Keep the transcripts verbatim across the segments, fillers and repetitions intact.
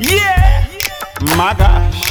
Yeah. My gosh.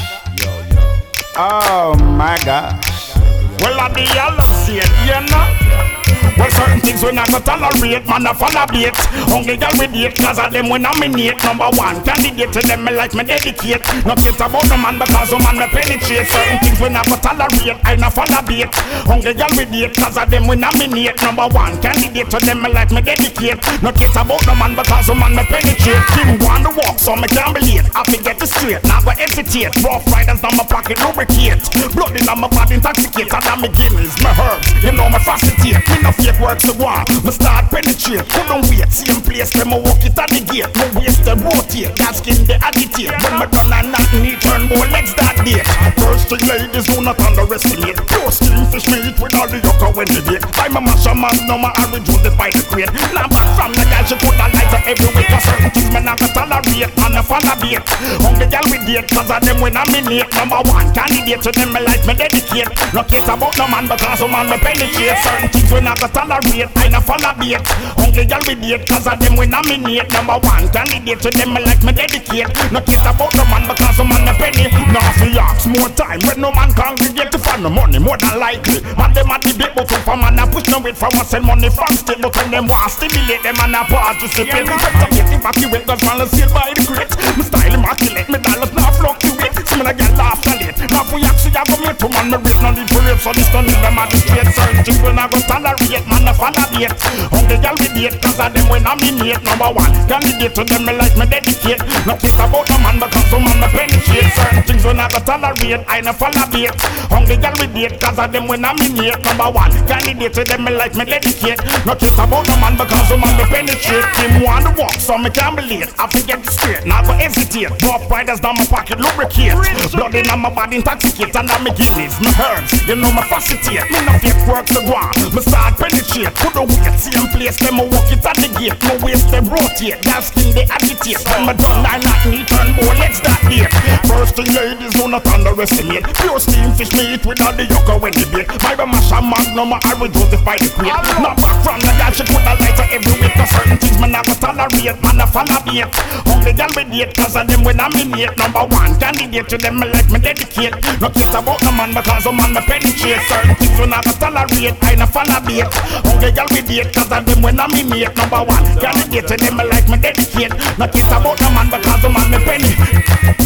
Oh my gosh. Well, I be all see it, you know. Well, certain things we not go tolerate, man, I follow bait. Only girl with date, cause of them we nominate. Number one candidate to them, me like me dedicate. Not just about the man, because the man me penetrate. Certain things we not go tolerate, I not follow bait. Only girl with date, cause of them we nominate. Number one candidate to them, me like me dedicate. Not just about the man, because the man me penetrate. Him want to walk, so me can't be late. I forget the straight, now go hesitate. Rough riders down my pocket, lubricate. Blood in my body, intoxicate. And I'm me Guinness, my herbs, you know me facilitate. Me no fake work to one, me start penetrate. Couldn't wait, same place, then me walk it at the gate. Me waist the rotate, that skin the agitate. When me done and not need turn more legs that date. First thing ladies do not underestimate. Pure steam fish meat with all the yucca when they bake. I'm a masher man, no my average would by the crate. Now back from the guy, she put a lighter every week. Cause certain things me not gonna tolerate, man a fan of bait. Only girl with date, cause of them when I nominate. Number one candidate to them, me like me dedicate. No case about no man, because the man me penetrate. Certain things we not gonna tolerate, I not follow bait. Only girl with date, cause of them we nominate. Number one candidate to them, me like me dedicate. No case about no man, because the man me penny. Now for yaks more time, when no man congregate to find no money, more than likely. Man them at the big but for man a push no wait for us and money from still. But when them want stimulate them and a pause to slip in. Better get the back with guns man and seal by the great. Me style immaculate, me dollars not fluctuate. See me like get laughed at it. Now for yaks we have a me to man, me rate no need for rape. So this don't need them at the straight. Certain things we not go tolerate, man a follow bait. Only girl with date, cause of them when I nominate. Number one candidate to them, me like me dedicate. No case about no man, because the man me penetrate. Certain things we not go tolerate, I not follow bait. Only girl with date, cause of them when I nominate. Number one candidate to them, me like me dedicate. No case about no man, because the man me penetrate. Him want to walk, so me can't be late. I forget the straight, now go hesitate. Rough riders down my pocket, lubricate. Blood in my body, intoxicate. And I'm me Guinness, my herbs, you know my facilitate. Me no fake work to go on, me start penetrate. Couldn't wait, same place, then me walk it at the gate. Me waist them rotate, that skin they agitate. When me done, I not need turn more legs that date. First thing ladies do not underestimate. Pure steam fish meat with all the yucca when they bake. My masha magnum, I will Joseph by the crate. Now back from the guy, she put a lighter every week. Cause certain things me not go tolerate, man a follow bait. Only girl with date, cause of them when I nominate. Number one candidate to them, me like me dedicate. No case about no man, because the man me penetrate. Certain things we not go tolerate, I not follow bait. Only girl with date, cause of them when I nominate. Number one candidate to them, me like me dedicate. No case about no man, because the man me penetrate.